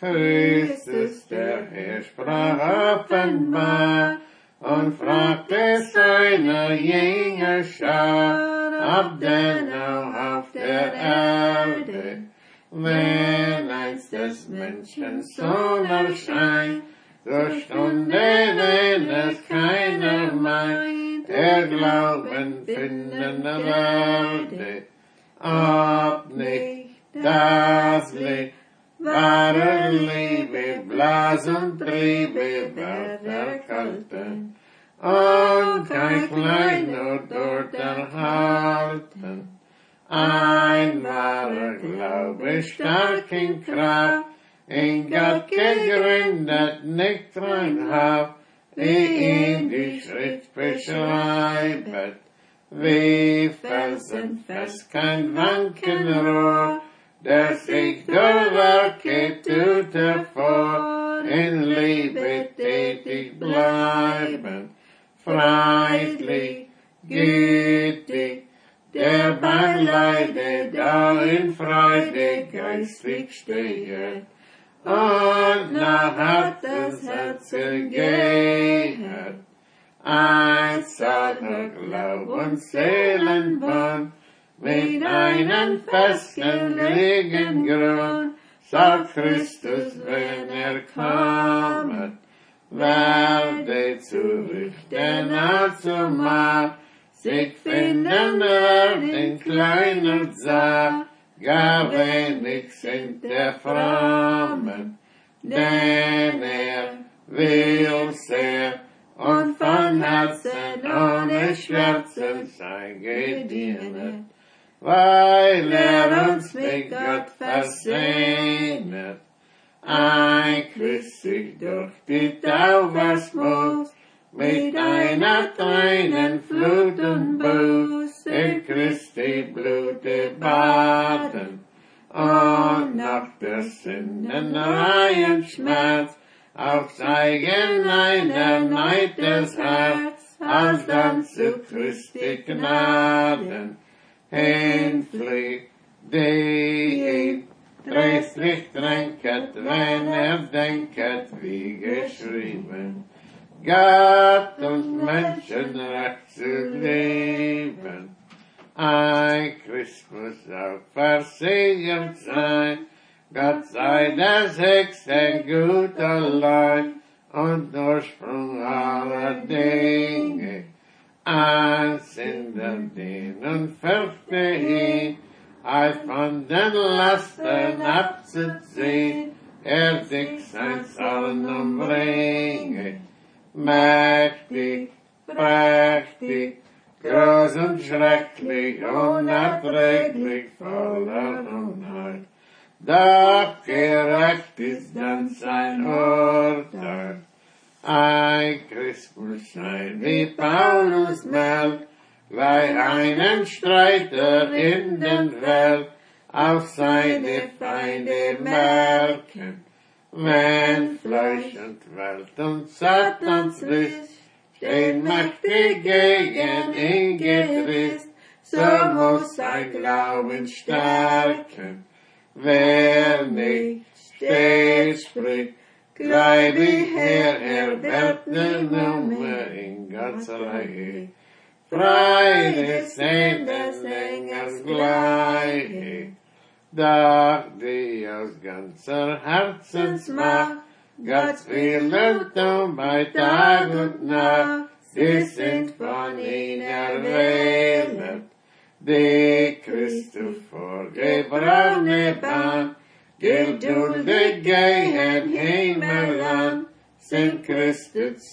Christus, der Herr, sprach offenbar und fragte seine Jüngerschar, ob denn auch auf der Erde, wenn einst des Menschen Sohn erscheint, so Stunde, wenn es keiner meint, Glauben finden werde, ob nicht das Licht wahre Liebe, Blas und Triebe wird erkalten, und kein Kleinod dort erhalten. Ein wahrer Glaube, stark in Kraft, in Gott gegründet, nicht reinhaft, wie ihm die Schrift beschreibt, wie felsenfest kein Wanken rohr, der sich durch Werke tut hervor, in Liebe tätig bleiben, freundlich, gütig, der beim Leide da in Freude geistlich steht, und nach hartes Herzen geht. Ein solcher Glaubensseelenbund mit einem festen Grund, sagt Christus, wenn kommet, werde zu richten allzumal, sich finden wird in kleiner Sache, gar wenig sind der Frommen, denn will sehr und von Herzen ohne Schmerzen sein gedient, weil uns mit Gott versehnet. Ein Christ sich durch die Taubersmut, mit einer Tränenflut und Buß in Christi Blute baden, und nach der Sündenreihen Schmerz aufzeigen einer Neides Herz, als dann zu Christi Gnaden hinfliegt, die ihn tröstlich tränket, wenn denket, wie geschrieben, Gott und Menschen recht zu lieben. Ein Christ muss auch versiegelt sein, Gott sei das höchste Gut allein und Ursprung aller Dinge. Ein Sünder und fürchte ihn, von den Lasten abzuziehen, dich sein Zorn umbringe. Mächtig, prächtig, groß und schrecklich, unerträglich, voller Unheil. Doch gerecht ist dann sein Urteil. Ein Christ muss sein, wie Paulus meldet, gleich einen Streiter in den Welt, auf seine Feinde merken. Wenn Fleisch und Welt und Satans List stehen mächtig gegen ihn getrist, so muss sein Glauben stärken. Wer nicht steht, spricht, gleich wie Herr wird ne Nummer in Gottes Reihe. Freude sehnt des Engels gleich. Doch die aus ganzer Herzensmacht Gottes Willen tun bei Tag und Nacht, sie sind von ihm erwählt, die Christus vorgebrochene Bahn, geduldig gehen Himmelland, sind Christus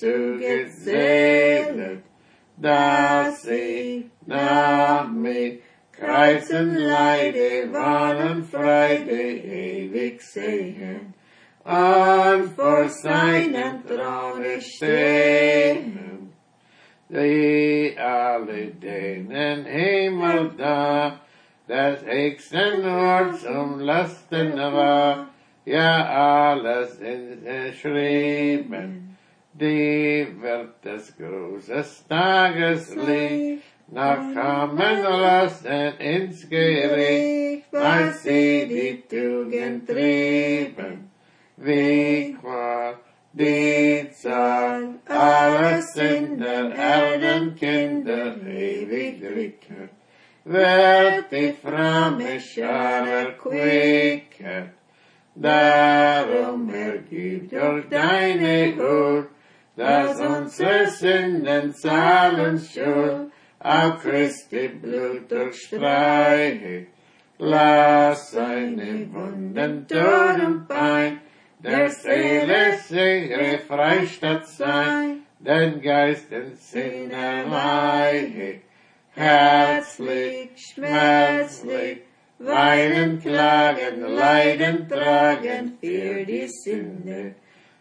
zugeseelt, dass sie nach mir Kreuzen Leide, Wahn Freude ewig sehen, und vor seinem Throne stehen. Die alle denen Himmel da, das höchsten Ort zum Lasten war, ja alles ist geschrieben, die wird des großes Tageslicht noch kommen lassen ins Gericht, weil sie die Tugend trieben. wie war die Zahl aller Sünder, Erdenkinder, ewig drücken, wird die fromme Schar erquicken. Darum ergib durch deine Huld, dass unsere Sünden zahlen Schuld, auf Christi Blut durchstreiche. Lass seine Wunden, Tod und Pein, der Seele sichere Freistatt sein, den Geist und Sinn erweiche. Herzlich, schmerzlich, weinen, klagen, Leiden tragen für die Sünde,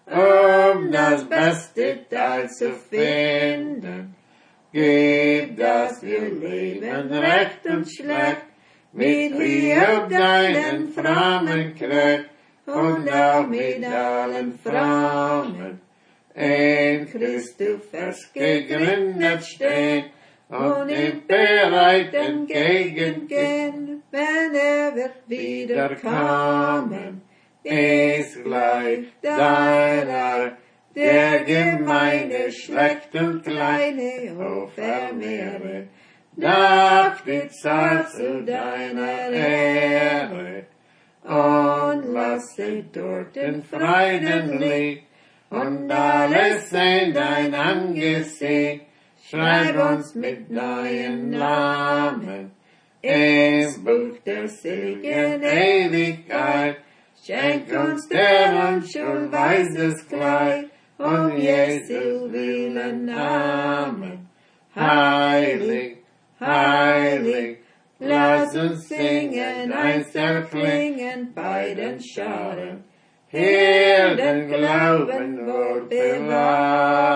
das beste Teil zu finden. Gib, dass wir leben, recht und schlecht, mit Hiob deinen frommen Knecht, und auch mit allen Frommen in Christus fest gegründet stehen, und ihm bereit entgegengehen, wenn wird wiederkommen, ist gleich deiner, der Gemeinde schlecht und kleine Hofermeere, darf die Zahl zu deiner Ehre, und lass sie dort in Freuden liegen, und alles in dein Angesicht, schreib uns mit neuen Namen ins Buch der seligen Ewigkeit. Schenk uns der Unschuld weißes Kleid, Jesu willen Namen. Heilig, heilig, lass uns singen, eins erklingen bei den Scharen. Hier den Glauben wohl bewahrt.